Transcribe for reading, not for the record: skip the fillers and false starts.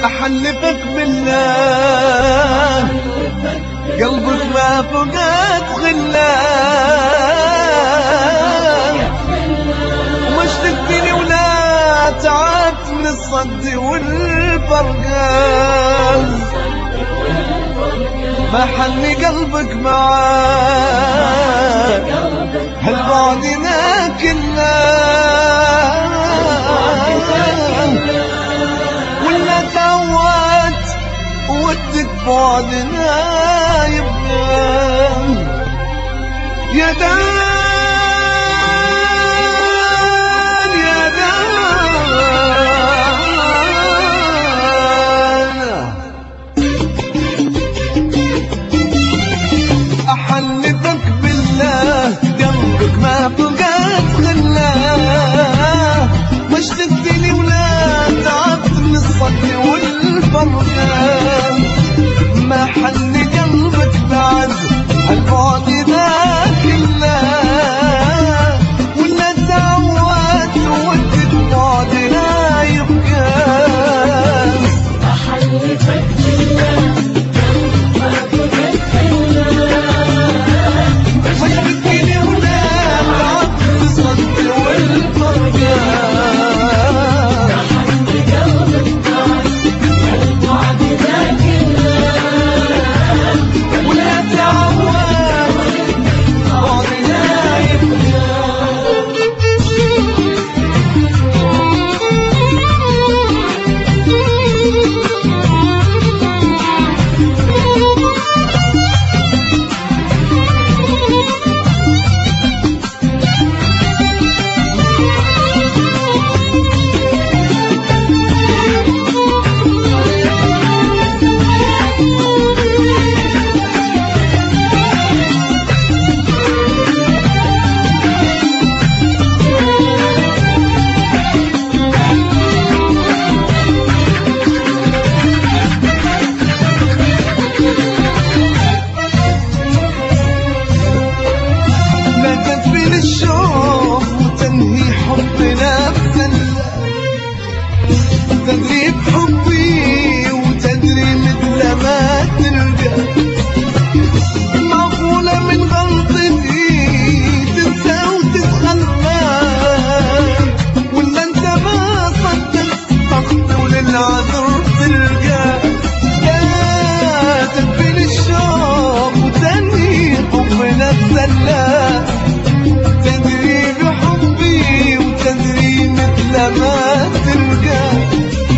أحلفك بالله قلبك ما فقد خلاه، وما اشتقتني ولا تعبت من الصد والفرقان، ما حني قلبك معاك هالبعدنا كله، ولا تعودت ودك بعدنا يبقى يا دان يا دان. أحلفك بالله قلبك ما فقد خلاه، ما اشتقتني ولا تعبت من الصد والفرقان، ما حل قلبك بعد هالبعد ذا كله، ولا تعودت ودك بعد لا يبقى. أحلفك بالله قلبك ما فقد خلاه، ما اشتقتني ولا تعبت من الصد والفرقان، تدري بحبي وتدري مثل ما تلقى، معقولة من غلطتي تنسى وتتخلى، ولا انت ما صدقت وللعذر تلقى. لا تدفن الشوق وتنهي حبنا بسلة، تدري بحبي وتدري مثل ما تلقى،